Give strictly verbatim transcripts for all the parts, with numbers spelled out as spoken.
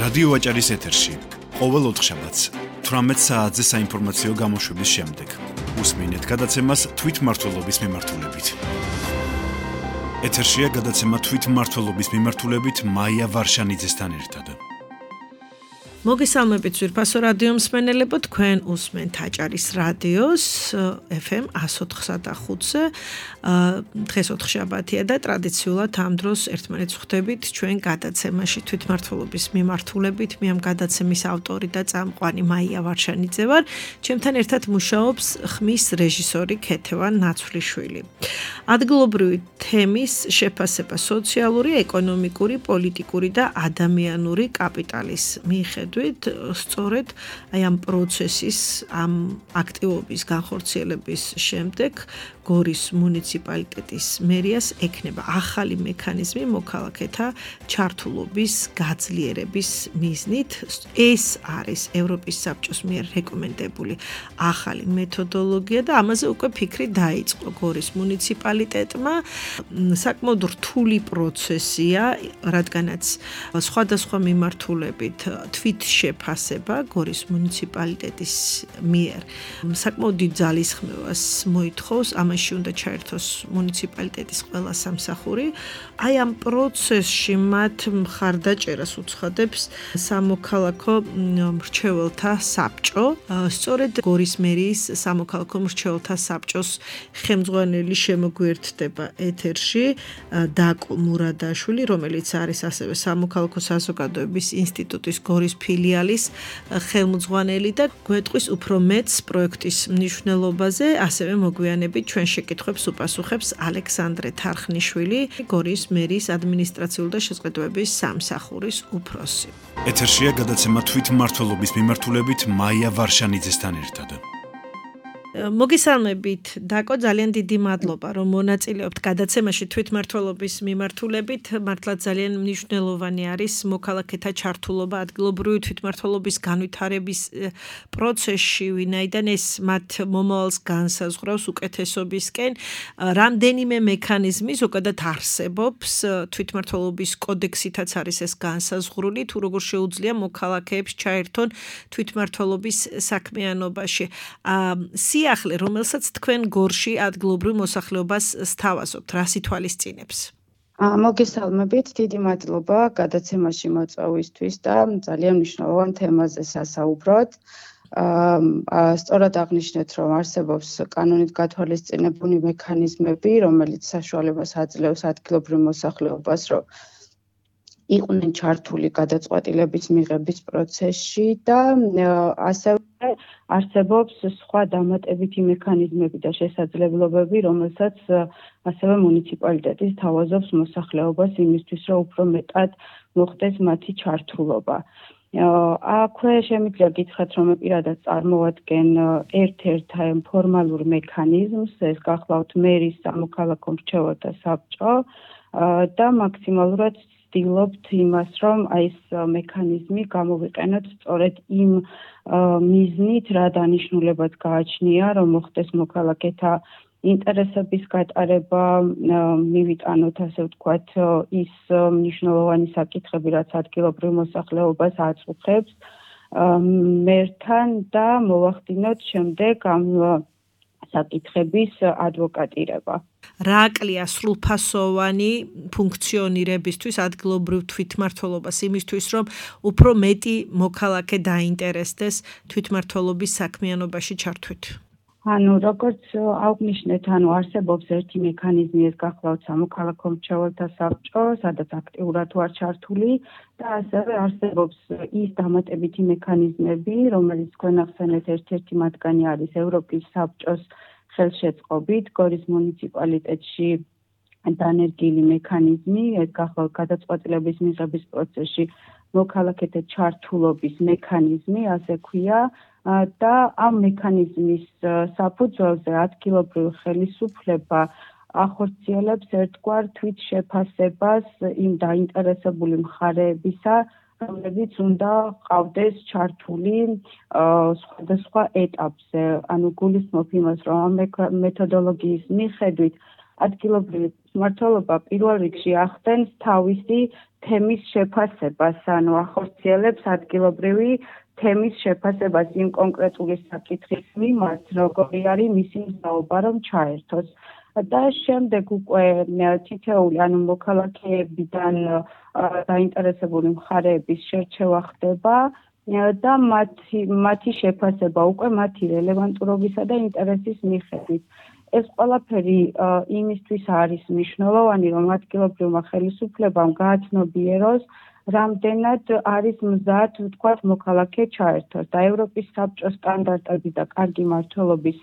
რადიო ვაჭარის ეთერში ყოველ ოთხშაბათს თვრამეტ საათზე საინფორმაციო გამოშვების შემდეგ უსმინეთ გადაცემას თვითმმართველობის მიმართულებით. ეთერშია გადაცემა თვითმმართველობის მიმართულებით მაია ვარშანიძესთან ერთად. მოგესალმებით ძვირფასო რადიო მსმენელებო, თქვენ უსმენთ აჭარის რადიოს ეფ ემ εκατო ოთხსა და ხუთზე. დღეს ოთხშაბათია და ტრადიციულად ამ დროს ერთმანეთს ხვდებით ჩვენ გადაცემაში თვითმმართველობის მიმართულებით. მე ამ გადაცემის ავტორი და წამყვანი მაია ვარშანიძე ვარ. ჩემთან ერთად მუშაობს ხმის რეჟისორი ქეთევან ნაცვლიშვილი. ადგილობრივი თემის შეფასება სოციალური, ეკონომიკური, პოლიტიკური და ადამიანური კაპიტალის მიხედვით სწორედ აი ამ პროცესის, ამ აქტივობის განხორციელების შემდეგ გორის მუნიციპალიტეტის მერიას ექნება ახალი მექანიზმი მოქალაქეთა ჩართულობის გაძლიერების მიზნით. ეს არის ევროპის საბჭოს მიერ რეკომენდებული ახალი მეთოდოლოგია და ამაზე უკვე ფიქრი დაიწყო გორის მუნიციპალიტეტმა. საკმაოდ რთული პროცესია, რადგანაც სხვადასხვა მიმართულებით თვით შეფასება გორის მუნიციპალიტეტის მიერ საკმაოდ დიდ ძალისხმევას მოითხოვს. ამაში უნდა ჩაერთოს მუნიციპალიტეტის ყველა სამსახური. აი ამ პროცესში მათ მხარდაჭერას უცხადებს სამოქალაქო მრჩეველთა საბჭო. სწორედ გორის მერიის სამოქალაქო მრჩეველთა საბჭოს ხელმძღვანელი შემოგვიერთდება ეთერში დაკო მურადაშვილი, რომელიც არის ასევე სამოქალაქო საზოგადოების ინსტიტუტის გორის ფილიალის ხელმძღვანელი და გვეტყვის უფრო მეტს პროექტის მნიშვნელობაზე, ასევე მოგვიანებით ჩვენ შეკითხვებს უპასუხებს ალექსანდრე თარხნიშვილი, გორის მერიის ადმინისტრაციული და შესყიდვების სამსახურის უფროსი. ეთერშია გადაცემა თვითმმართველობის მიმართულებით მაია ვარშანიძესთან ერთად. მოგესალმებით დაკო, ძალიან დიდი მადლობა რომ მონაწილეობთ გადაცემაში თვითმმართველობის მიმართულებით. მართლა ძალიან მნიშვნელოვანი არის მოქალაქეთა ჩართულობა ადგილობრივი თვითმმართველობის განვითარების პროცესში, ვინაიდან ეს მათ მომავალს განსაზღვრავს უკეთესობისკენ. რამდენიმე მექანიზმი ზოგადად არსებობს, თვითმმართველობის კოდექსითაც არის ეს განსაზღვრული, თუ როგორ შეუძლია მოქალაქეებს ჩაერთონ თვითმმართველობის საქმიანობაში. სიახლე, რომელსაც თქვენ გორში ადგილობრივ მოსახლეობას სთავაზობთ, რას ითვალისწინებს? მოგესალმებით, დიდი მადლობა გადაცემაში მოწვევისთვის და ძალიან მნიშვნელოვან თემაზე სასაუბროთ. სწორად აღნიშნეთ, რომ არსებობს კანონით გათვალისწინებული მექანიზმები, რომელიც საშუალებას აძლევს ადგილობრივ მოსახლეობას, რომ იყვნენ ჩართული გადაწყვეტილების მიღების პროცესში და ასევე არსებობს სხვა დამატებითი მექანიზმები და შესაძლებლობები, რომელსაც ასევე მუნიციპალიტეტი სთავაზობს მოსახლეობას იმისთვის, რომ უფრო მეტად მოხდეს მათი ჩართულობა. აქვე შემიძლია გითხრათ, რომ მე პირადად წარმოვადგენ ერთ-ერთ ფორმალურ მექანიზმს, ეს გახლავთ მერის სამოქალაქო მრჩეველთა საბჭო და მაქსიმალურად ვცდილობთ იმას, რომ აი ეს მექანიზმი გამოვიყენოთ სწორედ იმ მიზნით, რა დანიშნულებაც გააჩნია, რომ მოხდეს მოქალაქეთა ინტერესების გატარება, მივიტანოთ ასე ვთქვათ ის მნიშვნელოვანი საკითხები, რაც ადგილობრივ მოსახლეობას აწუხებს მერთან და მოვახდინოთ შემდეგ ამ საკითხების ადვოკატირება. რა აკლია სრულფასოვანი ფუნქციონირებისთვის ადგილობრივ თვითმმართველობას იმისთვის, რომ უფრო მეტი მოქალაქე დაინტერესდეს თვითმმართველობის საქმიანობაში ჩართვით? ანუ როგორც აღნიშნეთ, ანუ არსებობს ერთი მექანიზმი, ეს გახლავთ სამოქალაქო მრჩეველთა საბჭო, სადაც აქტიურად ვარ ჩართული და ასევე არსებობს ის დამატებითი მექანიზმები, რომელიც თქვენ ახსენეთ, ერთ-ერთი მათგანი არის ევროპის საბჭოს ხელშეწყობით გორის მუნიციპალიტეტში დანერგილი მექანიზმი, ეს გახლავთ გადაწყვეტილების მიღების პროცესში მოქალაქეთა ჩართულობის მექანიზმი, ასე ქვია, და ამ მექანიზმის საფუძველზე ადგილობრივი ხელისუფლება ახორციელებს ერთგვარ თვით შეფასებას იმ დაინტერესებული მხარეებისა, რომლებიც უნდა ყავდეს ჩართული სხვადასხვა ეტაპზე. ანუ გულისხმობ იმას, რომ ამ მეთოდოლოგიის მიხედვით ადგილობრივი მმართველობა პირველ რიგში ახდენს თავისი თემის შეფასებას, ანუ ახორციელებს ადგილობრივი თემის შეფასებას იმ კონკრეტული საკითხის მიმართ, როგორი არის მისი მზაობა, რომ ჩაერთოს. და შემდეგ უკვე თითეული, ანუ მოქალაქეებიდან დაინტერესებული მხარეების შერჩევა ხდება და მათი მათი შეფასება უკვე მათი რელევანტურობისა და ინტერესის მიხედვით. ეს ყველაფერი იმისთვის არის მნიშვნელოვანი, რომ ადგილობრივმა ხელისუფლებამ გააცნობიეროს, რამდენად არის მზად, ვთქვათ, მოქალაქე ჩაერთოს და ევროპის საბჭოს სტანდარტები და კარგი მმართველობის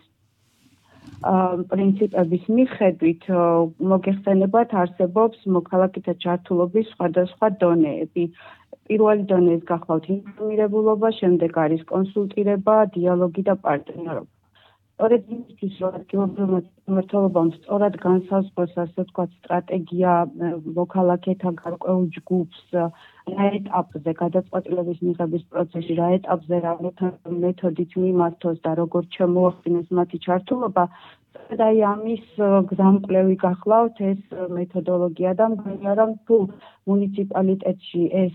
პრინციპების მიხედვით მოგეხსენებათ არსებობს მოქალაქეთა ჩართულობის სხვადასხვა დონეები. პირველი დონე ეს გახლავთ ინფორმირებულობა, შემდეგ არის კონსულტირება, დიალოგი და პარტნიორობა. სწორედ იმისთვის, რომ ადგილობრივმა მმართველობამ სწორად განსაზღვროს, ასე ვთქვათ, სტრატეგია მოქალაქეთა გარკვეულ ჯგუფს, რა ეტაპზე გადაწყვეტილების მიღების პროცესში, რა ეტაპზე რა მეთოდით მიმართოს და როგორ შემოახდინოს მათი ჩართულობა, და აი ამის გზამკვლევი გახლავთ ეს მეთოდოლოგია და მგონია რომ თუ მუნიციპალიტეტში ეს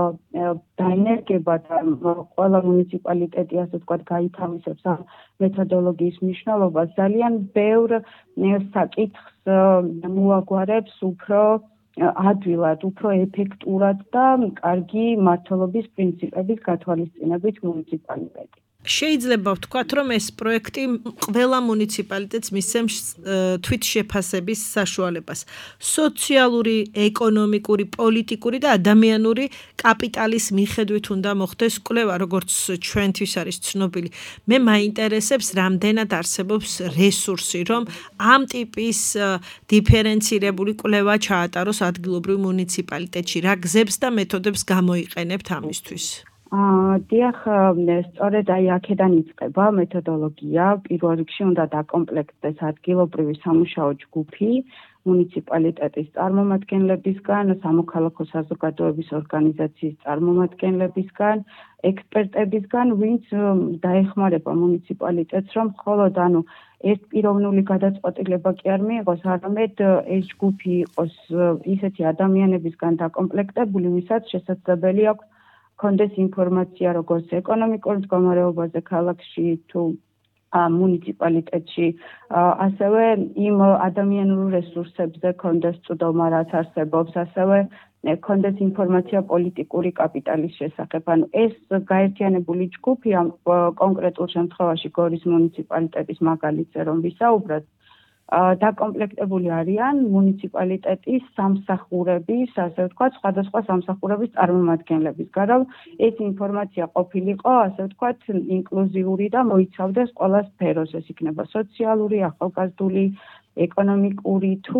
დაინერგება და ყველა მუნიციპალიტეტი ასე ვთქვათ გაითავისებს ამ მეთოდოლოგიის მნიშვნელობას, ძალიან ბევრ საკითხს მოაგვარებს უფრო ადვილად, უფრო ეფექტურად და კარგი მმართველობის პრინციპების გათვალისწინებით მუნიციპალიტეტი. შეიძლება ვთქვათ, რომ ეს პროექტი ყველა მუნიციპალიტეტს მისცემს თვითშეფასების საშუალებას. სოციალური, ეკონომიკური, პოლიტიკური და ადამიანური კაპიტალის მიხედვით უნდა მოხდეს კვლევა, როგორც ჩვენთვის არის ცნობილი. მე მაინტერესებს, რამდენად არსებობს რესურსი, რომ ამ ტიპის დიფერენცირებული კვლევა ჩაატაროს ადგილობრივ მუნიციპალიტეტში. რა გზებს და მეთოდებს გამოიყენებთ ამისთვის? დიახ, სწორედ აი აქედან იწყება მეთოდოლოგია. პირველ რიგში უნდა დაკომპლექტდეს ადგილობრივი სამუშაო ჯგუფი მუნიციპალიტეტის წარმომადგენლებისგან, სამოქალაქო საზოგადოების ორგანიზაციის წარმომადგენლებისგან, ექსპერტებისგან, ვინც დაეხმარება მუნიციპალიტეტს, რომ მხოლოდ ანუ ეს პიროვნული გადაწყვეტილება კი არ მიიღოს, არამედ ეს ჯგუფი იყოს ისეთი ადამიანებისგან დაკომპლექტებული, ვისაც შესაძლებელი აქვს კონდეს ინფორმაცია როგორც ეკონომიკურ მდგომარეობაზე ქალაქში თუ მუნიციპალიტეტში, ასევე იმ ადამიანურ რესურსებზე კონდეს წვდომა, რაც არსებობს, ასევე კონდეს ინფორმაცია პოლიტიკური კაპიტალის შესახებ. ანუ ეს გაერთიანებული ჯგუფი ამ კონკრეტულ შემთხვევაში გორის მუნიციპალიტეტის მაგალითზე რომ ვისაუბროთ, დაკომპლექტებული არიან მუნიციპალიტეტის სამსახურების, ასე ვთქვათ, სხვადასხვა სამსახურების წარმომადგენლებისგან, რომ ეს ინფორმაცია ყოფილიყო, ასე ვთქვათ, ინკლუზიური და მოიცავდეს ყველა სფეროს, ეს იქნება სოციალური, ახალგაზრდული, ეკონომიკური თუ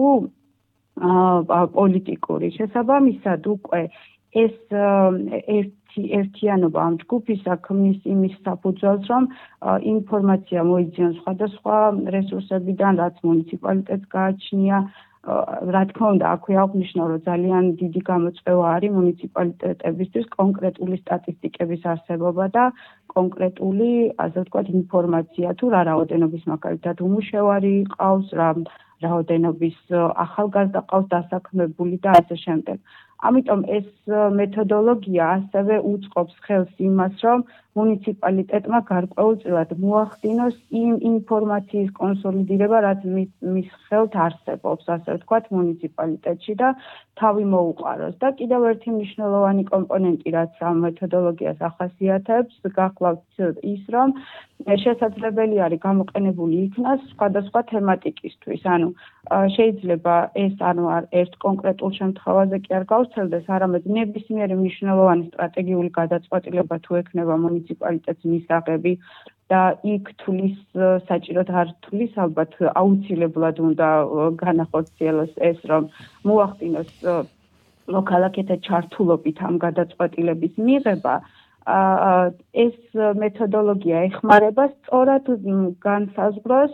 პოლიტიკური. შესაბამისად, უკვე ეს ერთიანობა ამ ჯგუფისა ქმნის იმის საფუძველს, რომ ინფორმაცია მოიძიონ სხვადასხვა რესურსებიდან, რაც მუნიციპალიტეტს გააჩნია. რა თქმა უნდა, აქვე აღნიშნავ, რომ ძალიან დიდი გამოწვევა არის მუნიციპალიტეტებისთვის კონკრეტული სტატისტიკების არსებობა და კონკრეტული, ასე ვთქვათ, ინფორმაცია თუ რა რაოდენობის მაგალითად უმუშევარი ყავს, რა რაოდენობის ახალგაზრდა ყავს დასაქმებული და ასე შემდეგ. ამიტომ ეს მეთოდოლოგია ასევე უწყობს ხელს იმას, რომ მუნიციპალიტეტმა გარკვეულწილად მოახდინოს იმ ინფორმაციის კონსოლიდირება, რაც მის ხელთ არსებობს, ასე ვთქვათ, მუნიციპალიტეტში და თავი მოუყაროს. და კიდევ ერთი მნიშვნელოვანი კომპონენტი, რაც ამ მეთოდოლოგიას ახასიათებს, გახლავთ ის, რომ შესაძლებელი არის გამოყენებული იქნას სხვადასხვა თემატიკისთვის. ანუ შეიძლება ეს ანუ ერთ კონკრეტულ შემთხვევაზე კი არ გავრცელდეს, არამედ ნებისმიერი მნიშვნელოვანი სტრატეგიული გადაწყვეტილება თუ ექნება მუნიციპალიტეტს მისაღები და იქ თulis საჭიროდ არ თulis ალბათ აუცილებლად უნდა განახორციელოს ეს, რომ მოახდინოს მოქალაქეთა ჩართულობით ამ გადაწყვეტილების მიღება. ეს მეთოდოლოგია ეხმარება სწორად განსაზღვროს,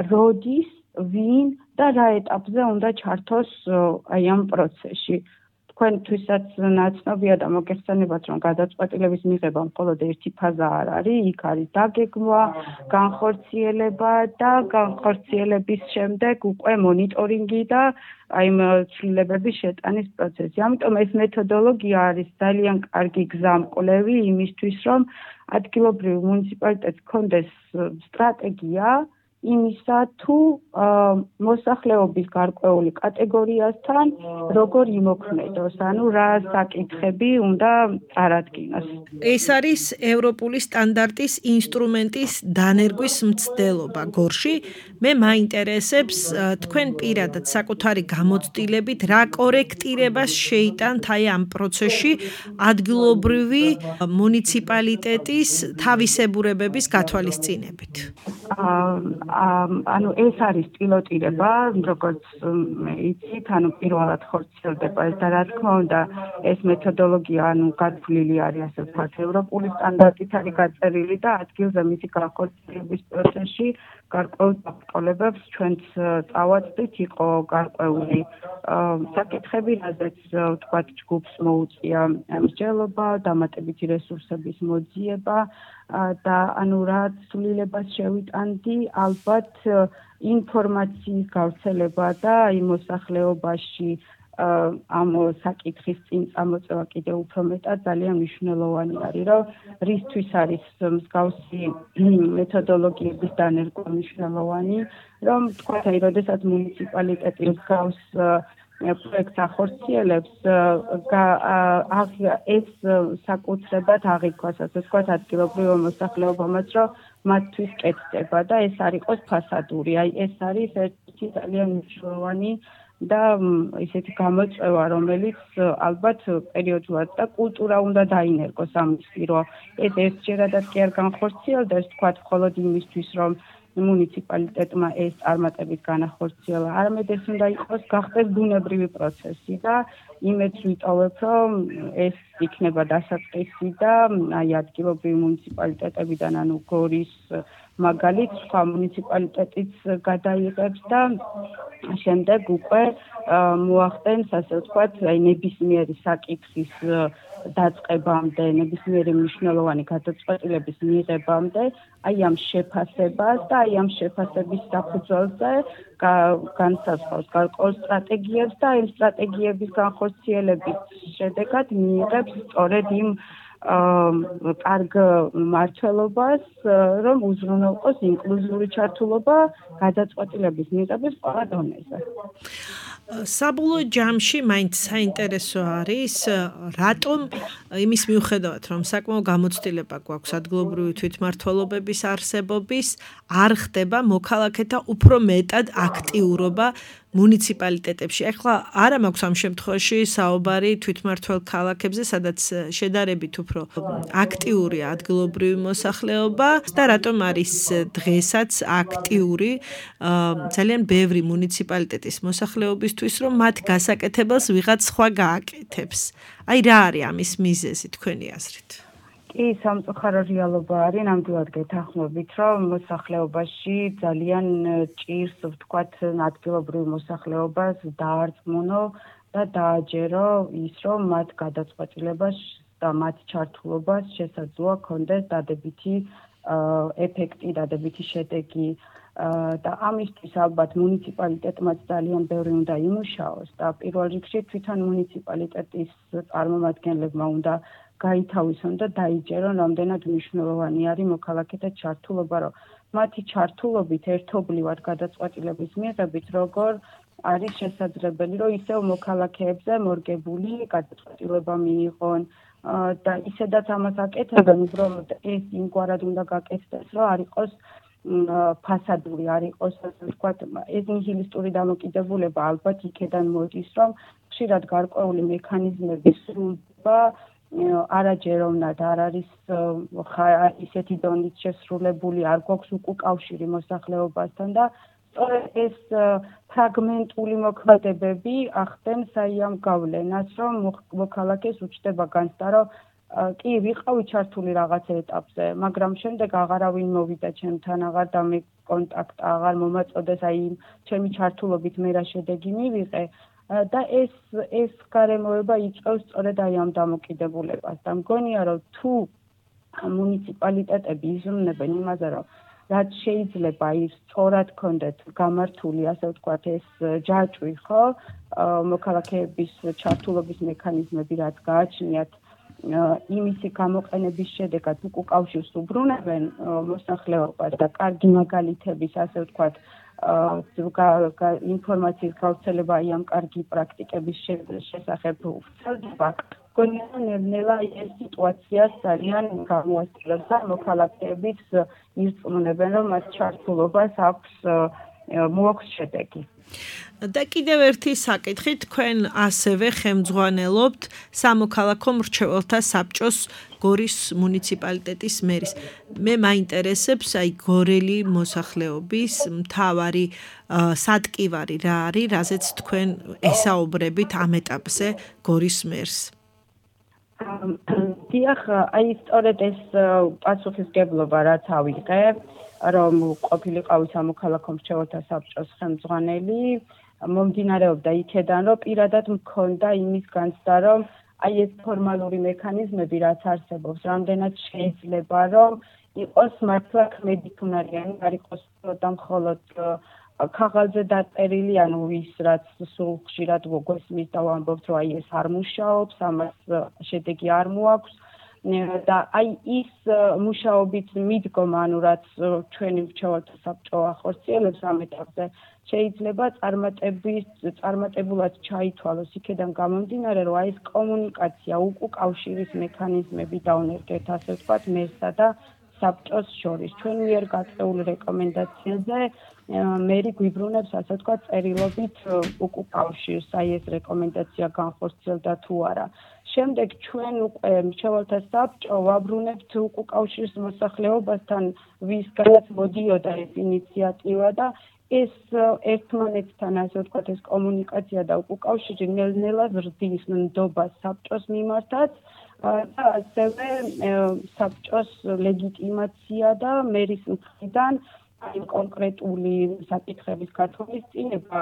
როდის, ვინ და რა ეტაპზე უნდა ჩართოს აი ამ პროცესში. თქვენთვისაც ნაცნობია და მოგეხსენებათ, რომ გადაწყვეტილების მიღება მხოლოდ ერთი ფაზა არ არის, იქ არის დაგეგმვა, განხორციელება და განხორციელების შემდეგ უკვე მონიტორინგი და აი ამ ცვლილებების შეტანის პროცესი. ამიტომ ეს მეთოდოლოგია არის ძალიან კარგი გზამკვლევი იმისთვის, რომ ადგილობრივ მუნიციპალიტეტს ჰქონდეს სტრატეგია იმისა თუ მოსახლეობის გარკვეული კატეგორიასთან როგორ იმოქმედოს, ანუ რა საკითხები უნდა წარადგინოს. ეს არის ევროპული სტანდარტის ინსტრუმენტის დანერგვის მცდელობა გორში. მე მაინტერესებს თქვენ პირადად საკუთარი გამოცდილებით რა კორექტირებას შეიტანთ აი ამ პროცესში ადგილობრივი მუნიციპალიტეტის თავისებურებების გათვალისწინებით. ანუ ეს არის პილოტირება, როგორც იცით, ანუ პირველად ხორციელდება ეს და რა თქმა უნდა, ეს მეთოდოლოგია ანუ გათვლილი არის, ასე ვთქვათ, ევროპული სტანდარტით არის გაწერილი და ადგილზე მისი განხორციელების პროცესში გარკვეულ დაბრკოლებებს ჩვენც წავაწვდით, იყო გარკვეული საკითხები, რაზეც ვთქვათ, ჯგუფს მოუწია მსჯელობა, დამატებითი რესურსების მოძიება და ანუ რაც ცვლილებას შევიტანდი, ალბათ ინფორმაციის გავრცელება და იმ მოსახლეობაში ამ საკითხის წინ წამოწევა კიდევ უფრო მეტად ძალიან მნიშვნელოვანი არის, რომ რისთვის არის მსგავსი მეთოდოლოგიების დანერგვა მნიშვნელოვანი, რომ თქვათ, აი, როდესაც მუნიციპალიტეტი მსგავს პროექტს ახორციელებს, ეს საკუთრებად აღიქვას, ასე ვთქვათ, ადგილობრივ მოსახლეობამაც, რომ მათთვის კეთდება და ეს არ იყოს ფასადური. აი, ეს არის ერთი ძალიან მნიშვნელოვანი და ისეთი გამოწვევა, რომელიც ალბათ პერიოდულად და კულტურა უნდა დაინერგოს ამისთვის, რომ ეს ერთჯერადად კი არ განხორციელდეს, თქვათ, მხოლოდ იმისთვის, რომ მუნიციპალიტეტმა ეს წარმატებით განახორციელა, არამედ ეს უნდა იყოს გახდეს ბუნებრივი პროცესი და იმედს ვიტოვებ, რომ ეს იქნება დასაწყისი და აი ადგილობრივი მუნიციპალიტეტებიდან, ანუ გორის მაგალითს სხვა მუნიციპალიტეტიც გადაიღებს და შემდეგ უკვე მოახდენს, ასე ვთქვათ, აი ნებისმიერი საკითხის დაწყებამდე, ნებისმიერი მნიშვნელოვანი გადაწყვეტილების მიღებამდე, აი ამ შეფასებას და აი ამ შეფასების საფუძველზე განსაზღვრავს გარკვეულ სტრატეგიებს და იმ სტრატეგიების განხორციელების შედეგად მიიღებს სწორედ იმ კარგ მმართველობას, რომ უზრუნველყოს ინკლუზიური ჩართულობა გადაწყვეტილების მიღების ყველა დონეზე. საბოლოო ჯამში მაინც საინტერესო არის, რატომ იმის მიუხედავად, რომ საკმაო გამოცდილება გვაქვს ადგილობრივი თვითმმართველობების არსებობის, არ ხდება მოქალაქეთა უფრო მეტად აქტიურობა მუნიციპალიტეტებში. ეხლა არა მაქვს ამ შემთხვევაში საუბარი თვითმმართველ ქალაქებზე, სადაც შედარებით უფრო აქტიურია ადგილობრივი მოსახლეობა და რატომ არის დღესაც აქტიური ძალიან ბევრი მუნიციპალიტეტის მოსახლეობისთვის, რომ მათ გასაკეთებელს ვიღაც სხვა გააკეთებს. აი რა არის ამის მიზეზი თქვენი აზრით? კი, სამწუხარო რეალობა არის, ნამდვილად გეთანხმებით, რომ მოსახლეობაში ძალიან ჭირს, ვთქვათ, ადგილობრივ მოსახლეობას დაარწმუნო და დააჯერო ის, რომ მათ გადაწყვეტილებას და მათ ჩართულობას შესაძლოა ჰქონდეს დადებითი ეფექტი, დადებითი შედეგი და ამისთვის ალბათ მუნიციპალიტეტმაც ძალიან ბევრი უნდა იმუშაოს და პირველ რიგში თვითონ მუნიციპალიტეტის წარმომადგენლებმა უნდა გაითავისონ და დაიჯერონ, რამდენად მნიშვნელოვანი არის მოქალაქეთა ჩართულობა, რომ მათი ჩართულობით ერთობლივად გადაწყვეტილების მიღებით, როგორ არის შესაძლებელი, რომ ისევ მოქალაქეებზე მორგებული გადაწყვეტილება მიიღონ და ისედაც ამას აკეთებენ, უბრალოდ ეს იმგვარად უნდა გაკეთდეს, რომ არ იყოს ფასადური, არ იყოს, ასე ვთქვათ, ეს ნიჰილისტური დამოკიდებულება ალბათ იქედან მოდის, რომ ხშირად გარკვეული მექანიზმების სრულდება არაჯეროვნად არ არის ისეთი დონით შესრულებული, არ გვაქვს უკავშირი მოსახლეობასთან და სწორედ ეს ფრაგმენტული მოქმედებები ახდენს აი ამ გავლენას, რომ მოქალაქეს უჩნდება განცდა, რომ კი ვიყავი ჩართული რაღაც ეტაპზე, მაგრამ შემდეგ აღარავინ მოვიდა ჩემთან, აღარ დამეკონტაქტა, აღარ მომაწოდეს აი ჩემი ჩართულობით მე რა შედეგი მივიღე. და ეს ეს გარემოება იწვევს სწორედ აი ამ დამოკიდებულებას და მგონია რომ თუ მუნიციპალიტეტები იზრუნებენ იმაზე რომ რაც შეიძლება ის სწორად კონდეთ გამართული ასე ვთქვათ ეს ჯაჭვი ხო მოქალაქეების ჩართულობის მექანიზმები რაც გააჩნიათ იმისი გამოყენების შედეგად უკავშირს უბრუნებენ მოსახლეობას და კარგი მაგალითების ასე ვთქვათ ინფორმაციის გავრცელება აი ამ კარგი პრაქტიკების შესახებ ვრცელდება გონილა ეს სიტუაცია ძალიან გამოასწორებს და მოქალაქეების ირწმუნებენ რომ მათ ჩართულობას აქვს მოაქვს შედეგი და კიდევ ერთი საკითხი თქვენ ასევე ხელმძღვანელობთ სამოქალაქო მრჩეველთა საბჭოს გორის მუნიციპალიტეტის მერის მე მაინტერესებს აი გორელი მოსახლეობის მთავარი სატკივარი რა არის რაზეც თქვენ ესაუბრებით ამ ეტაპზე გორის მერს დიახ აი სწორედ ეს პასუხისგებლობა რაც ავიღე რომ ყოფილიყავი სამოქალაქო მრჩეველთა საბჭოს ხელმძღვანელი მომდინარეობდა იქედან რომ პირადად მქონდა იმის განცდა რომ აი ეს ფორმალური მექანიზმები რაც არსებობს რამდენად შეიძლება რომ იყოს მართლა ქმედითუნარიანი არ იყოს და მხოლოდ ქაღალდზე დაწერილი ანუ ის რაც სულ ხშირად გვესმის და ვამბობთ რომ აი ეს არ მუშაობს ამას შედეგი არ მოაქვს და აი ის მუშაობით მიდგომა ანუ რაც ჩვენი მრჩეველთა საბჭო ახორციელებს ამ ეტაპზე შეიძლება წარმატების წარმატებულად ჩაითვალოს იქედან გამომდინარე რომ აი ეს კომუნიკაცია უკავშირის მექანიზმები დაუნერგეთ ასე ვთქვათ მერსა და საბჭოს შორის ჩვენ მიერ გაწეულ რეკომენდაციაზე მერი გვიბრუნებს ასე ვთქვათ წერილობით უკავშირს აი ეს რეკომენდაცია განხორციელდა თუ არა შემდეგ ჩვენ უკვე მრჩეველთა საბჭო ვაბრუნებთ უკავშირს მოსახლეობასთან ვისგანაც მოდიოდა ეს ინიციატივა და ეს ერთმანეთთან ასე ვთქვათ ეს კომუნიკაცია და უკავშირი ნელ-ნელა ზრდის ნდობას საბჭოს მიმართაც და ასევე საბჭოს ლეგიტიმაცია და მერის მხრიდან აი კონკრეტული საკითხების გათვალისწინება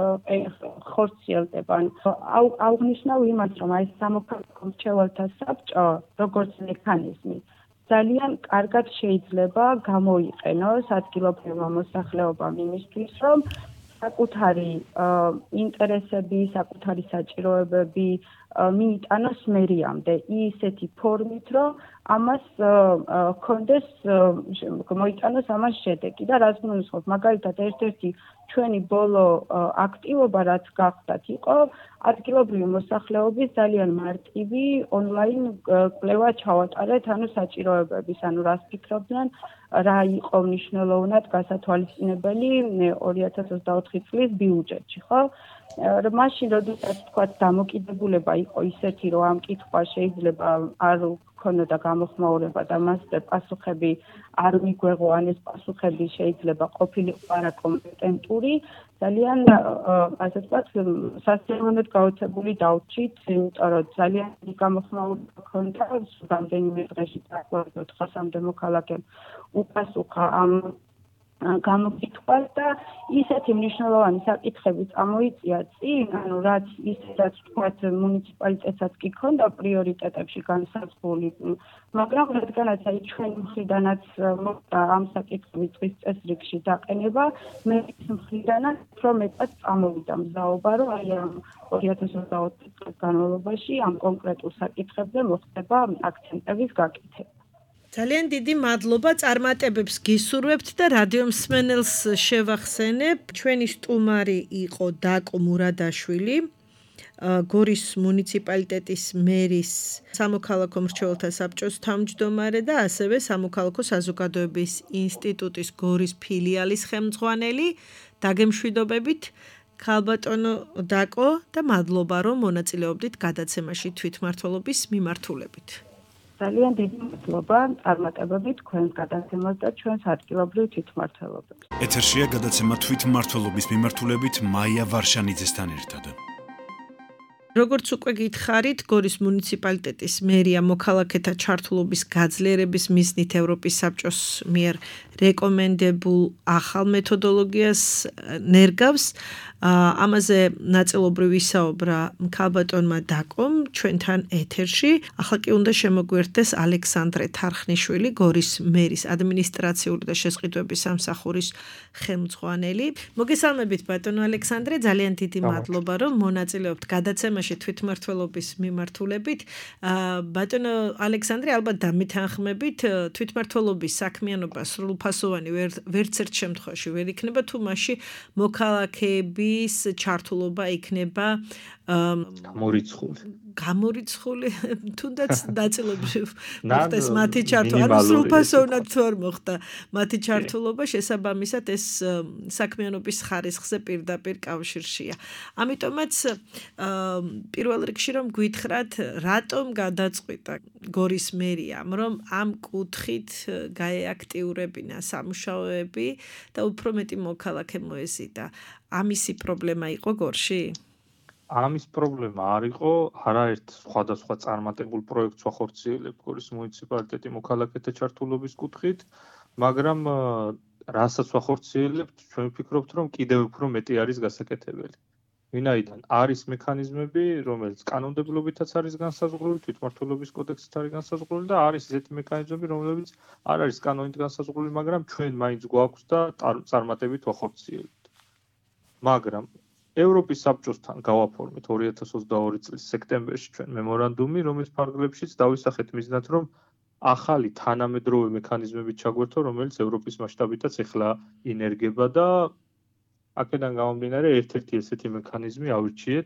ხორციელდება. აღნიშნავ იმას, რომ აი სამოქალაქო მრჩეველთა საბჭო როგორც მექანიზმი ძალიან კარგად შეიძლება გამოიყენოს ადგილობრივმა მოსახლეობამ იმისთვის, რომ საკუთარი ინტერესები, საკუთარი საჭიროებები მიიტანოს მერიამდე ისეთი ფორმით, რომ ამას ჰქონდეს მოიტანოს ამას შედეგი და რაც გულისხმობ მაგალითად ერთ-ერთი ჩვენი ბოლო აქტივობა რაც გახდათ იყო ადგილობრივი მოსახლეობის ძალიან მარტივი ონლაინ კვლევა ჩავატარეთ ანუ საჭიროებების ანუ რას ფიქრობდნენ რა იყო მნიშვნელოვნად გასათვალისწინებელი ორი ათას ოცდაოთხი წლის ბიუჯეტში ხო მაშინ როდესაც თქვა დამოკიდებულება იყო ისეთი რომ ამ კითხვა შეიძლება არ ქონოდა გამოხმაურება და მასზე პასუხები არ მიგვეღო ან ეს პასუხები შეიძლება ყოფილიყო არაკომპეტენტური ძალიან ასე ვთქვათ სასწაულად გაოცებული დავჭით იმიტომ რომ ძალიან გამოხმაურება ქონდა რამდენიმე დღეში დაახლოებით ოთხასამდე მოქალაქემ უპასუხა ამ გამოკითხვას და ისეთი მნიშვნელოვანი საკითხები წამოიწია წინ, ანუ რაც ისედაც ვთქვათ მუნიციპალიტეტსაც კი ქონდა პრიორიტეტებში განსაზღვრული, მაგრამ რადგანაც აი ჩვენი მხრიდანაც მოხდა ამ საკითხების დღის წესრიგში დაყენება, მე მხრიდანაც უფრო მეტად წამოვიდა მზაობა, რომ აი ამ ორი ათას ოცდაოთხი წლის განმავლობაში ამ კონკრეტულ საკითხებზე მოხდება აქცენტების გაკეთება. ძალიან დიდი მადლობა წარმატებებს გისურვებთ და რადიო მსმენელს შევახსენებ ჩვენი სტუმარი იყო დაკო მურადაშვილი გორის მუნიციპალიტეტის მერის სამოქალაქო მრჩეველთა საბჭოს თავმჯდომარე და ასევე სამოქალაქო საზოგადოების ინსტიტუტის გორის ფილიალის ხელმძღვანელი დაგემშვიდობებით ქალბატონო დაკო და მადლობა რომ მონაწილეობდით გადაცემაში თვითმმართველობის მიმართულებით ძალიან დიდი მადლობა წარმატებებით თქვენს გადაცემას და ჩვენს ადგილობრივ თვითმმართველობებს. ეთერშია გადაცემა თვითმმართველობის მიმართულებით მაია ვარშანიძესთან ერთად. როგორც უკვე გითხარით, გორის მუნიციპალიტეტის მერია მოქალაქეთა ჩართულობის გაძლიერების მიზნით ევროპის საბჭოს მიერ რეკომენდებულ ახალ მეთოდოლოგიას ნერგავს. ამაზე ნაწილობრივ ისაუბრა ქალბატონმა დაკომ ჩვენთან ეთერში. ახლა კი უნდა შემოგვერთდეს ალექსანდრე თარხნიშვილი, გორის მერის ადმინისტრაციული და შესყიდვების სამსახურის ხელმძღვანელი. მოგესალმებით ბატონო ალექსანდრე, ძალიან დიდი მადლობა რომ მონაწილეობთ გადაცემაში თვითმმართველობის მიმართულებით. ბატონო ალექსანდრე, ალბათ დამითანხმებით, თვითმმართველობის საქმიანობა სრულფასოვანი ვერც ერთ შემთხვევაში ვერ იქნება თუ მასში მოქალაქეების ჩართულობა იქნება გამორიცხული. გამორიცხული, თუნდაც ნაწილობრივ მოხდეს მათი ჩართულობა, ანუ სრულფასოვნად თუ არ მოხდა მათი ჩართულობა, შესაბამისად ეს საქმიანობის ხარისხზე პირდაპირ კავშირშია. ამიტომაც პირველ რიგში რომ გვითხრათ, რატომ გადაწყვიტა გორის მერიამ, რომ ამ კუთხით გაეაქტიურებინა სამუშაოები და უფრო მეტი მოქალაქე მოეზიდა. ამისი პრობლემა იყო გორში? ამის პრობლემა არ იყო, არაერთ სხვადასხვა წარმატებულ პროექტს ვახორციელებ გორის მუნიციპალიტეტი მოქალაქეთა ჩართულობის კუთხით, მაგრამ რასაც ვახორციელებთ, ჩვენ ვფიქრობთ, რომ კიდევ უფრო მეტი არის გასაკეთებელი. ვინაიდან არის მექანიზმები, რომელიც კანონმდებლობითაც არის განსაზღვრული, თვითმმართველობის კოდექსით არის განსაზღვრული და არის ისეთი მექანიზმები, რომლებიც არ არის კანონით განსაზღვრული, მაგრამ ჩვენ მაინც გვაქვს და წარმატებით ვახორციელებთ. მაგრამ ევროპის საბჭოსთან გავაფორმეთ ორი ათას ოცდაორი წლის სექტემბერში ჩვენ მემორანდუმი, რომლის ფარგლებშიც დავისახეთ მიზნად, რომ ახალი თანამედროვე მექანიზმებით ჩაგვერთო, რომელიც ევროპის მასშტაბითაც ეხლა ინერგება და აქედან გამომდინარე ერთ-ერთი ესეთი მექანიზმი ავირჩიეთ,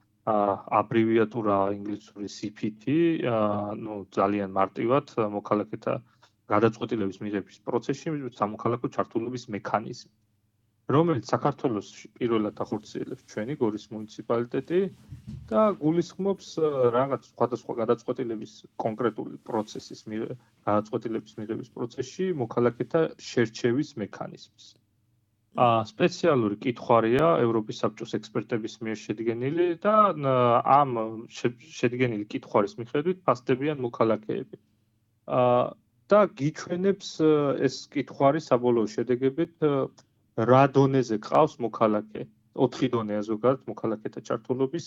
აბრივიატურა ინგლისური C P T, ну ძალიან მარტივად მოქალაქეთა გადაწყვეტილების მიღების პროცესში სამოქალაქო ჩართულობის მექანიზმი, რომელიც საქართველოში პირველად ახორციელებს ჩვენი გორის მუნიციპალიტეტი და გულისხმობს რაღაც სხვადასხვა გადაწყვეტილების კონკრეტული პროცესის გადაწყვეტილების მიღების პროცესში მოქალაქეთა შერჩევის მექანიზმს. სპეციალური კითხვარია ევროპის საბჭოს ექსპერტების მიერ შედგენილი და ამ შედგენილი კითხვარის მიხედვით ფასდებიან მოქალაქეები. და გიჩვენებს ეს კითხვარი საბოლოო შედეგებით რა დონეზე ყავს მოქალაქე, ოთხი დონეა ზოგადად მოქალაქეთა ჩართულობის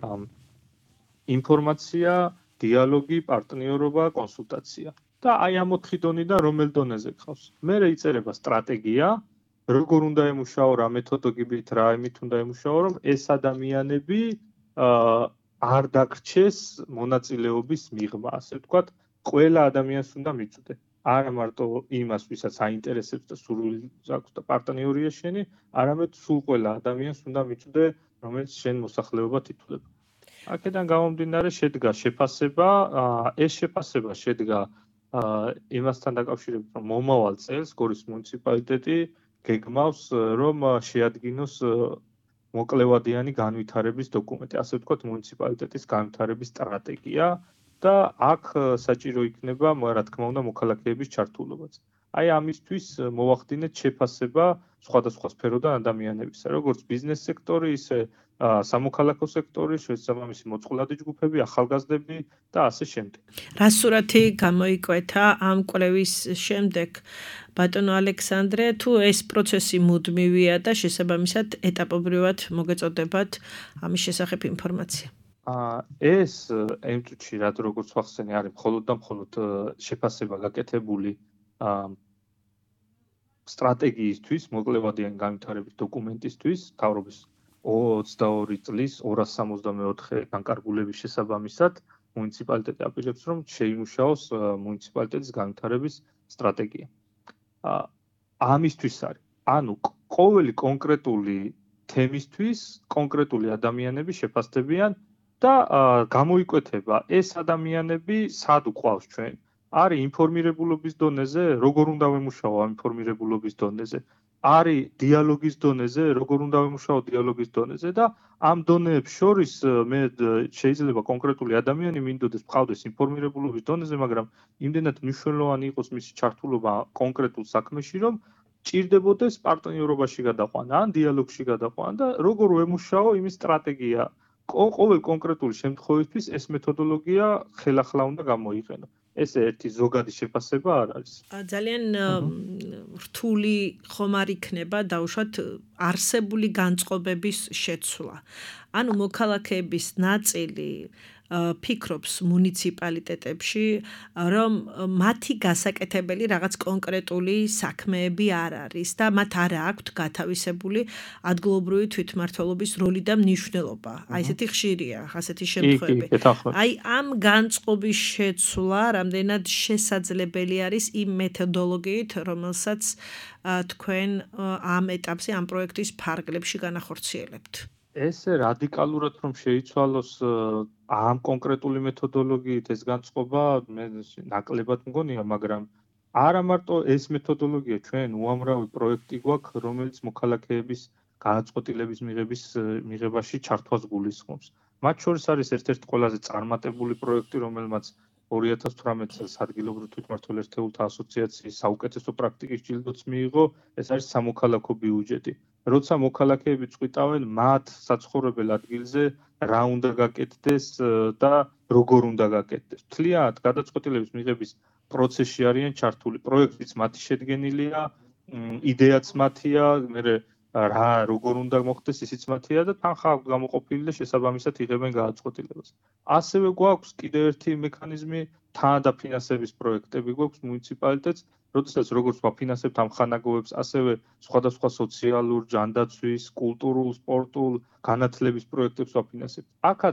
ინფორმაცია, დიალოგი, პარტნიორობა, კონსულტაცია. და აი ამ ოთხი დონიდან რომელ დონეზე ყავს. მერე იწერება სტრატეგია, როგორ უნდა ემუშაო, რა მეთოდологიებით, რა იმით უნდა ემუშაო, რომ ეს ადამიანები არ დაგრჩეს მონაწილეობის მიღმა, ასე ვთქვათ, ყველა ადამიანს უნდა მიწვდე. არა მარტო იმას, ვისაც აინტერესებს და სურვილი აქვს და პარტნიორია შენი, არამედ სულ ყველა ადამიანს უნდა მიწვდე, რომელიც შენ მოსახლეობად ითვლება. აქედან გამომდინარე შედგა შეფასება, ეს შეფასება შედგა იმასთან დაკავშირებით, რომ მომავალ წელს გორის მუნიციპალიტეტი გეგმავს, რომ შეადგინოს მოკლევადიანი განვითარების დოკუმენტი, ასე ვთქვათ, მუნიციპალიტეტის განვითარების სტრატეგია. და აქ საჭირო იქნება, რა თქმა უნდა, მოქალაქეების ჩართულობაც. აი ამისთვის მოვახდინეთ შეფასება სხვადასხვა სფეროდან ადამიანებისა, როგორც ბიზნეს სექტორი, ისე სამოქალაქო სექტორი, შესაბამისი მოწყვლადი ჯგუფები, ახალგაზრდები და ასე შემდეგ. რა სურათი გამოიკვეთა ამ კვლევის შემდეგ, ბატონო ალექსანდრე, თუ ეს პროცესი მუდმივია და შესაბამისად ეტაპობრივად მოგეწოდებათ ამის შესახებ ინფორმაცია? ეს იმ წუთში რაც როგორც ვახსენე არის მხოლოდ და მხოლოდ შეფასება გაკეთებული სტრატეგიისთვის, მოკლევადიანი განვითარების დოკუმენტისთვის, მთავრობის ოცდაორი წლის ორას სამოცდამეოთხე განკარგულების შესაბამისად, მუნიციპალიტეტი აპირებს, რომ შეიმუშაოს მუნიციპალიტეტის განვითარების სტრატეგია. ამისთვის არის, ანუ ყოველი კონკრეტული თემისთვის კონკრეტული ადამიანები შეფასდებიან და გამოიკვეთება ეს ადამიანები სად უყავს ჩვენ. არის ინფორმირებულობის დონეზე, როგორ უნდა ვემუშაო ამ ინფორმირებულობის დონეზე. არის დიალოგის დონეზე, როგორ უნდა ვემუშაო დიალოგის დონეზე და ამ დონეებს შორის მე შეიძლება კონკრეტული ადამიანი მინდოდეს მყავდეს ინფორმირებულობის დონეზე, მაგრამ იმდენად მნიშვნელოვანი იყოს მისი ჩართულობა კონკრეტულ საქმეში, რომ ჭირდებოდეს პარტნიორობაში გადაყვანა, ან დიალოგში გადაყვანა და როგორ ვემუშაო იმის სტრატეგია. ყოველ კონკრეტული შემთხვევისთვის ეს მეთოდოლოგია ხელახლა უნდა გამოიყენო. ესე ერთი ზოგადი შეფასება არ არის. ძალიან რთული ხომ არ იქნება დაუშვათ არსებული განწყობების შეცვლა. ანუ მოქალაქეების ნაწილი ფიქრობს მუნიციპალიტეტებში, რომ მათი გასაკეთებელი რაღაც კონკრეტული საქმეები არ არის და მათ არ აქვთ გათავისებული ადგილობრივი თვითმმართველობის როლი და მნიშვნელობა. აი ესეთი ხშირია, ასეთი შემთხვევები. აი ამ განწყობის შეცვლა რამდენად შესაძლებელი არის იმ მეთოდოლოგიით, რომელსაც თქვენ ამ ეტაპზე ამ პროექტის ფარგლებში განახორციელებთ. ესე რადიკალურად რომ შეიცვალოს ამ კონკრეტული მეთოდოლოგიით ეს განწყობა მე ნაკლებად მგონია, მაგრამ არა მარტო ეს მეთოდოლოგია, ჩვენ უამრავი პროექტი გვაქვს, რომელიც მოქალაქეების განაწყვეტილების მიღების მიღებაში ჩართვას გულისხმობს. მათ შორის არის ერთ-ერთი ყველაზე წარმატებული პროექტი, რომელმაც ორი ათას თვრამეტ წელს ადგილობრივ თვითმმართველ ერთეულთა ასოციაციის საუკეთესო პრაქტიკის ჯილდოც მიიღო, ეს არის სამოქალაქო ბიუჯეტი. როცა მოქალაქეები წვიტავენ მათ საცხოვრებელ ადგილზე რა უნდა გაკეთდეს და როგორ უნდა გაკეთდეს. თლიანად გადაწყვეტილების მიღების პროცესში არიან ჩართული. პროექტიც მათი შედგენილია, იდეაც მათია, მე რა როგორ უნდა მოხდეს ისიც მათია და თანხა აქვს გამოყოფილი და შესაბამისად იღებენ გადაწყვეტილებას. ასევე გვაქვს კიდევ ერთი მექანიზმი, თანადაფინანსების პროექტები გვაქვს მუნიციპალიტეტს, როდესაც როგორც ვაფინანსებთ ამ ხანაგოებს, ასევე სხვადასხვა სოციალურ, ჯანდაცვის, კულტურულ, სპორტულ, განათლების პროექტებს ვაფინანსებთ. აქაც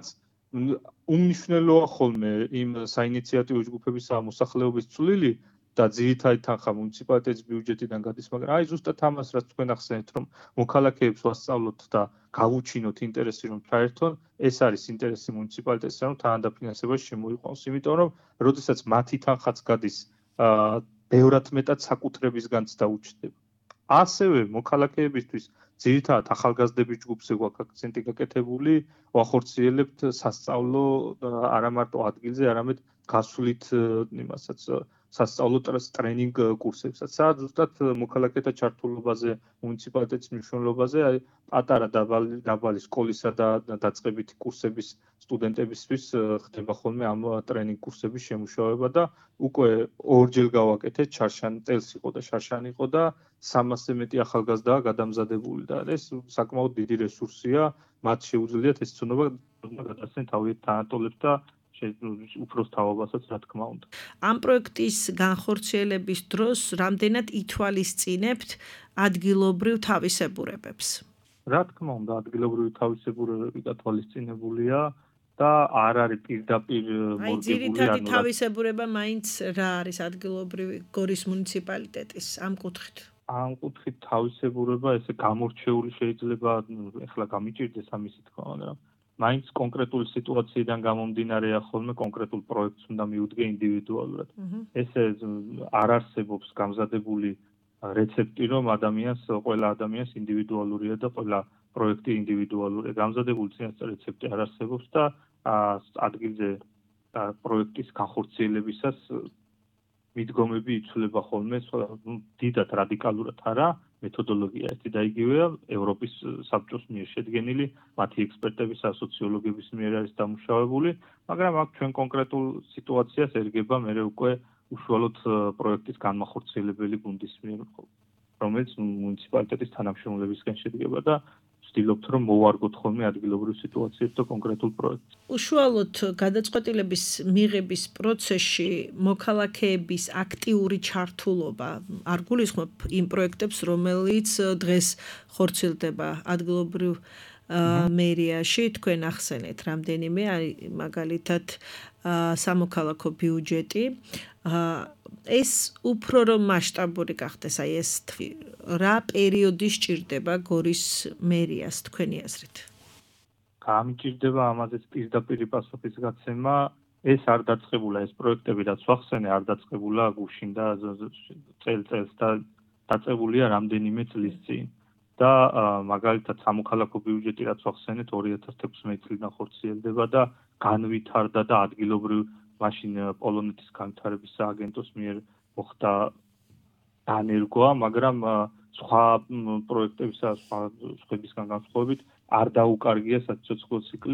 უმნიშვნელოა ხოლმე იმ საინიციატივო ჯგუფებისა მოსახლეობის წვლილი და ძირითადი თანხა მუნიციპალიტეტის ბიუჯეტიდან გადის, მაგრამ აი ზუსტად ამას რაც თქვენ ახსენეთ, რომ მოქალაქეებს ვასწავლოთ და გავუჩინოთ ინტერესი რომ ჩაერთონ, ეს არის ინტერესი მუნიციპალიტეტისა, რომ თანადაფინანსებაში შემოიყვანოს, იმიტომ რომ როდესაც მათი თანხაც გადის ბევრად მეტად საკუთრებისგანც დაუჩნდება. ასევე მოქალაქეებისთვის ძირითადად ახალგაზრდების ჯგუფზე გვაქვს აქცენტი გაკეთებული, ვახორციელებთ სასწავლო არა მარტო ადგილზე, არამედ გასვლით იმასაც სასწავლო ტრენინგ კურსებსაც. სადაც ზუსტად მოქალაქეთა ჩართულობაზე, მუნიციპალიტეტის მნიშვნელობაზე, აი პატარა დაბალი დაბალი სკოლისა და დაწყებითი კურსების სტუდენტებისთვის ხდება ხოლმე ამ ტრენინგ კურსების შემუშავება და უკვე ორჯერ გავაკეთეთ, შარშან წელს იყო და შარშანი იყო და სამასზე მეტი ახალგაზრდაა გადამზადებული და ეს საკმაოდ დიდი რესურსია, მათ შეუძლიათ ეს ცნობა გადასცენ თავიანთ თანატოლებს და უფროს თავობასაც რა თქმა უნდა. ამ პროექტის განხორციელების დროს რამდენად ითვალისწინებთ ადგილობრივ თავისებურებებს? რა თქმა უნდა, ადგილობრივი თავისებურებები გათვალისწინებულია და არ არის პირდაპირ მორგებული. აი ძირითადი თავისებურება მაინც რა არის ადგილობრივი გორის მუნიციპალიტეტის ამ კუთხით? ამ კუთხით თავისებურება ესე გამორჩეული შეიძლება ეხლა გამიჭირდეს ამისი თქმა, მაგრამ მაინც კონკრეტული სიტუაციიდან გამომდინარეა ხოლმე კონკრეტულ პროექტს უნდა მიუდგე ინდივიდუალურად. ესე არ არსებობს გამზადებული რეცეპტი, რომ ადამიანს ყველა ადამიანს ინდივიდუალურია და ყველა პროექტი ინდივიდუალურია. გამზადებული წინასწარ რეცეპტი არ არსებობს და ადგილზე პროექტის განხორციელებისას მიდგომები იცვლება ხოლმე, დიდად რადიკალურად არა, მეთოდოლოგია ერთი და იგივეა, ევროპის საბჭოს მიერ შედგენილი, მათი ექსპერტების, სოციოლოგების მიერ არის დამუშავებული, მაგრამ აქ ჩვენ კონკრეტულ სიტუაციას ერგება მე უკვე უშუალოდ პროექტის განმახორციელებელი გუნდის მიერ, რომელიც მუნიციპალიტეტის თანამშრომლებისგან შედგება და ვცდილობთ რომ მოვარგოთ ხოლმე ადგილობრივ სიტუაციებს და კონკრეტულ პროექტს. უშუალოდ გადაწყვეტილების მიღების პროცესში მოქალაქეების აქტიური ჩართულობა არ გულისხმობ იმ პროექტებს, რომელიც დღეს ხორციელდება ადგილობრივ მერიაში, თქვენ ახსენეთ რამდენიმე, მაგალითად სამოქალაქო ბიუჯეტი. ეს უფრო რომ მასშტაბური გახდეს, აი ეს რა პერიოდი სჭირდება გორის მერიას თქვენი აზრით? გამიჭირდება ამაზეც პირდაპირ პასუხის გაცემა, ეს არ დაწყებულა, ეს პროექტები რაც ვახსენე, არ დაწყებულა გუშინ და წელწელს და დაწყებულია რამდენიმე წლის წინ. და მაგალითად სამოქალაქო ბიუჯეტი რაც ვახსენეთ ორი ათას თექვსმეტი წლიდან ხორციელდება და განვითარდა და ადგილობრივ მაშინ პოლონეთის განვითარების სააგენტოს მიერ მოხდა დანერგვა, მაგრამ სხვა პროექტებისა სხვა სხვებისგან განსხვავებით არ დაუკარგია საცოცხლო ციკლი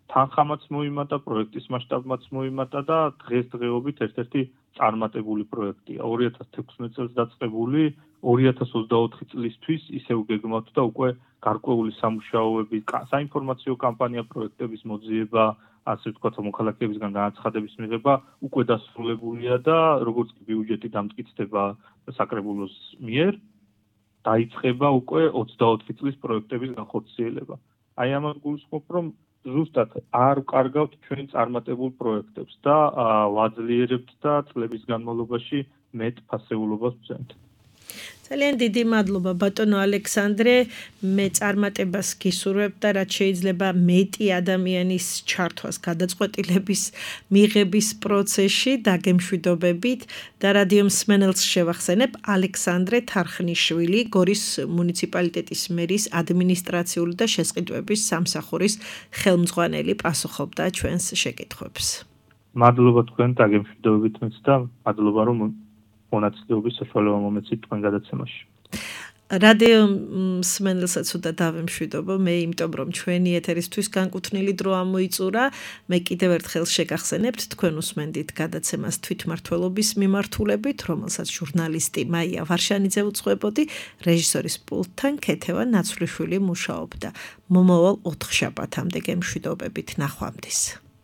თანხამაც მოიმატა, პროექტის მასშტაბმაც მოიმატა და დღესდღეობით ერთ-ერთი წარმატებული პროექტია. ორი ათას თექვსმეტ წელს დაწყებული, ორი ათას ოცდაოთხი წლისთვის ისევ გეგმავთ და უკვე გარკვეული სამუშაოები, საინფორმაციო კამპანია პროექტების მოძიება, ასე ვთქვათ, მოქალაქეებისგან განაცხადების მიღება უკვე დასრულებულია და როგორც კი ბიუჯეტი დამტკიცდება საკრებულოს მიერ, დაიწყება უკვე ოცდაოთხი წლის პროექტების განხორციელება. აი ამას გულისხმობ, რომ ზუსტად არ ვკარგავთ ჩვენ წარმატებულ პროექტებს და ვაძლიერებთ და წლების განმავლობაში მეტ ფასეულობას ვძენთ. ძალიან დიდი მადლობა ბატონო ალექსანდრე, მე წარმატებას გისურვებ და რაც შეიძლება მეტი ადამიანის ჩართვას გადაწყვეტილების მიღების პროცესში დაგემშვიდობებით და რადიო მსმენელს შევახსენებ ალექსანდრე თარხნიშვილი, გორის მუნიციპალიტეტის მერის ადმინისტრაციული და შესყიდვების სამსახურის ხელმძღვანელი პასუხობდა ჩვენს შეკითხვებს. მადლობა თქვენ დაგემშვიდობებით მეც და მადლობა რომ მონაწილეობის საშუალება მომეცით თქვენ გადაცემაში. რადიო მსმენელსაც უნდა დავემშვიდობო მე, იმიტომ რომ ჩვენი ეთერისთვის განკუთვნილი დრო ამოიწურა. მე კიდევ ერთხელ შეგახსენებთ, თქვენ უსმენდით გადაცემას თვითმმართველობის მიმართულებით, რომელსაც ჟურნალისტი მაია ვარშანიძე უძღვებოდი, რეჟისორის პულტთან ქეთევა ნაცვლიშვილი მუშაობდა. მომავალ ოთხშაბათამდე გემშვიდობებით, ნახვამდის.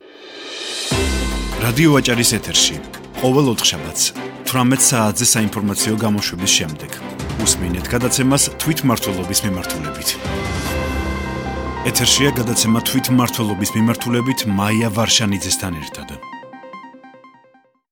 რადიო ვაჭარის ეთერში ყოველ ოთხშაბათს თვრამეტ საათზე საინფორმაციო გამოშვების შემდეგ უსმინეთ გადაცემას თვითმმართველობის მიმართულებით. ეთერშია გადაცემა თვითმმართველობის მიმართულებით მაია ვარშანიძესთან ერთად.